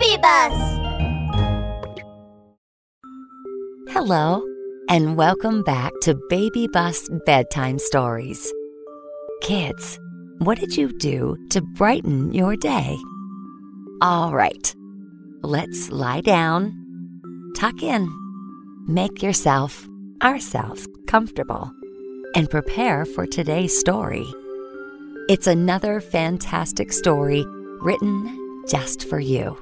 Baby Bus! Hello, and welcome back to Baby Bus Bedtime Stories. Kids, what did you do to brighten your day? All right, let's lie down, tuck in, make yourself, ourselves, comfortable, and prepare for today's story. It's another fantastic story written just for you.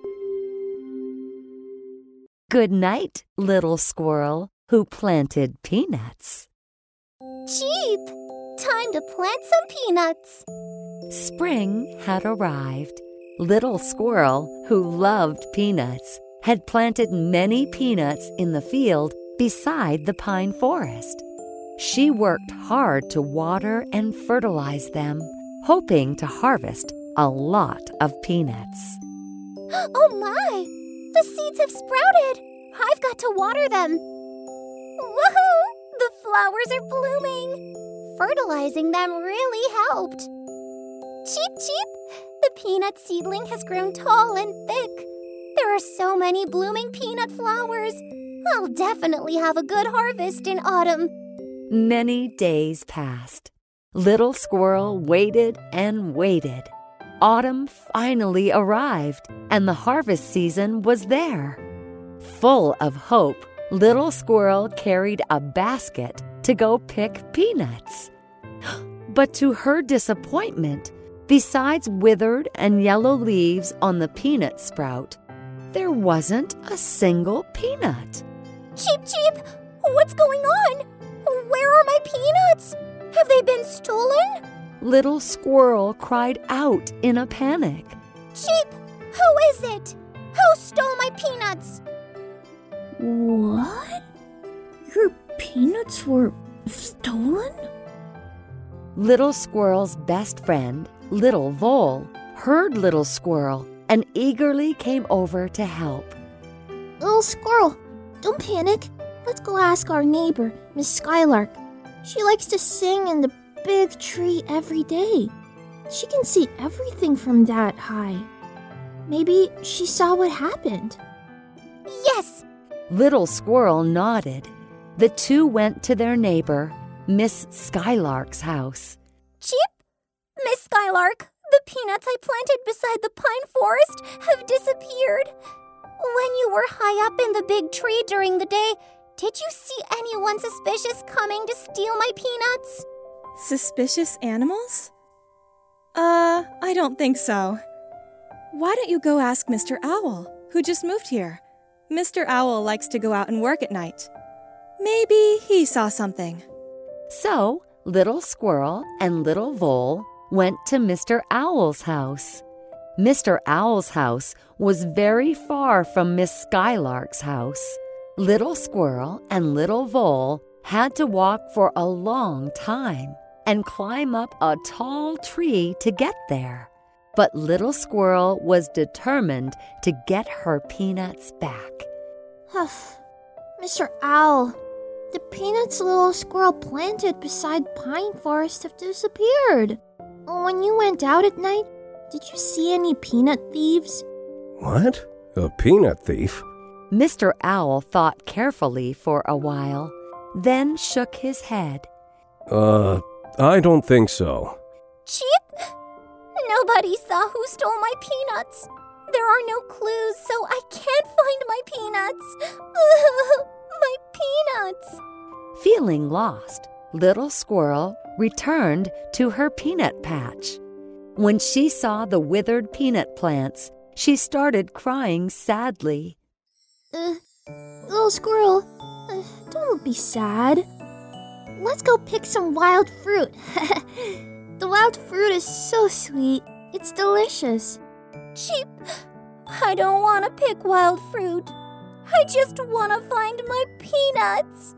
Good night, little squirrel who planted peanuts. Cheep! Time to plant some peanuts. Spring had arrived. Little squirrel who loved peanuts had planted many peanuts in the field beside the pine forest. She worked hard to water and fertilize them, hoping to harvest a lot of peanuts. Oh my! The seeds have sprouted! I've got to water them. Woohoo! The flowers are blooming. Fertilizing them really helped. Cheep, cheep! The peanut seedling has grown tall and thick. There are so many blooming peanut flowers. I'll definitely have a good harvest in autumn. Many days passed. Little squirrel waited and waited. Autumn finally arrived, and the harvest season was there. Full of hope, little squirrel carried a basket to go pick peanuts. But to her disappointment, besides withered and yellow leaves on the peanut sprout, there wasn't a single peanut. Cheep, cheep! What's going on? Where are my peanuts? Have they been stolen? Little squirrel cried out in a panic. Cheep! Who is it? Who stole my peanuts? What? Your peanuts were stolen? Little squirrel's best friend, Little Vole, heard Little Squirrel and eagerly came over to help. Little squirrel, don't panic. Let's go ask our neighbor, Miss Skylark. She likes to sing in the big tree every day. She can see everything from that high. Maybe she saw what happened. Yes! Little Squirrel nodded. The two went to their neighbor, Miss Skylark's house. Cheep! Miss Skylark, the peanuts I planted beside the pine forest have disappeared. When you were high up in the big tree during the day, did you see anyone suspicious coming to steal my peanuts? Suspicious animals? I don't think so. Why don't you go ask Mr. Owl, who just moved here? Mr. Owl likes to go out and work at night. Maybe he saw something. So, Little Squirrel and Little Vole went to Mr. Owl's house. Mr. Owl's house was very far from Miss Skylark's house. Little Squirrel and Little Vole had to walk for a long time and climb up a tall tree to get there. But Little Squirrel was determined to get her peanuts back. Mr. Owl, the peanuts little squirrel planted beside pine forest have disappeared. When you went out at night, did you see any peanut thieves? What? A peanut thief? Mr. Owl thought carefully for a while, then shook his head. I don't think so. Cheep! Nobody saw who stole my peanuts. There are no clues, so I can't find my peanuts. My peanuts! Feeling lost, Little Squirrel returned to her peanut patch. When she saw the withered peanut plants, she started crying sadly. Little squirrel, don't be sad. Let's go pick some wild fruit. The wild fruit is so sweet. It's delicious. Cheep! I don't want to pick wild fruit. I just want to find my peanuts.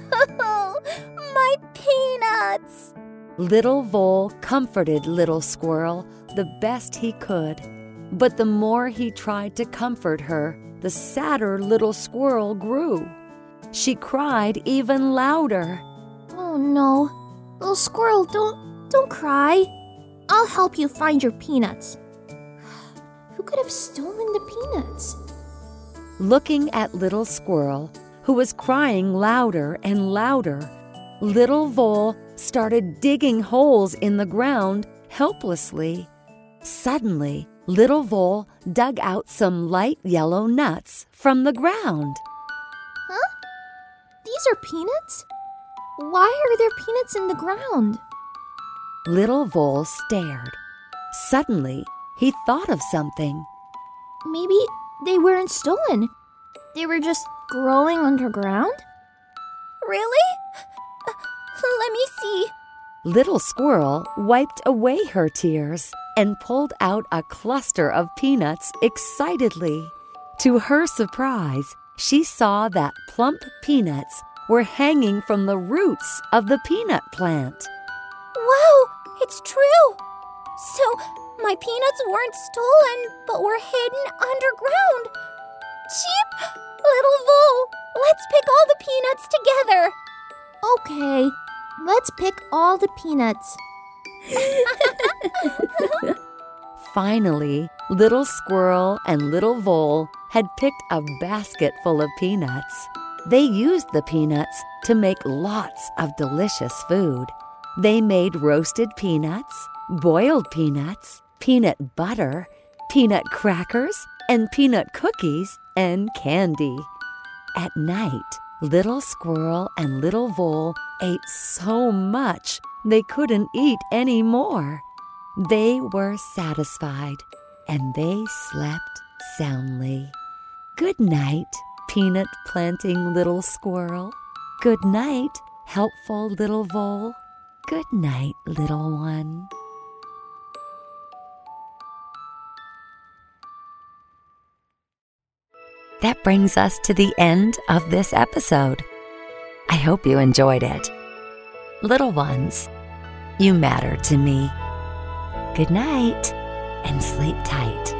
My peanuts! Little Vole comforted Little Squirrel the best he could. But the more he tried to comfort her, the sadder Little Squirrel grew. She cried even louder. Oh no. Little squirrel, don't cry. I'll help you find your peanuts. Who could have stolen the peanuts? Looking at Little Squirrel, who was crying louder and louder, Little Vole started digging holes in the ground helplessly. Suddenly, Little Vole dug out some light yellow nuts from the ground. Huh? These are peanuts? Why are there peanuts in the ground? Little Vole stared. Suddenly, he thought of something. Maybe they weren't stolen. They were just growing underground? Really? Let me see. Little Squirrel wiped away her tears and pulled out a cluster of peanuts excitedly. To her surprise, she saw that plump peanuts were hanging from the roots of the peanut plant. Wow, it's true. So, my peanuts weren't stolen, but were hidden underground. Cheep! Little Vole, let's pick all the peanuts together. Okay, let's pick all the peanuts. Finally, Little Squirrel and Little Vole had picked a basket full of peanuts. They used the peanuts to make lots of delicious food. They made roasted peanuts, boiled peanuts, peanut butter, peanut crackers, and peanut cookies and candy. At night, Little Squirrel and Little Vole ate so much they couldn't eat any more. They were satisfied, and they slept soundly. Good night, peanut-planting Little Squirrel. Good night, helpful Little Vole. Good night, little one. That brings us to the end of this episode. I hope you enjoyed it. Little ones, you matter to me. Good night and sleep tight.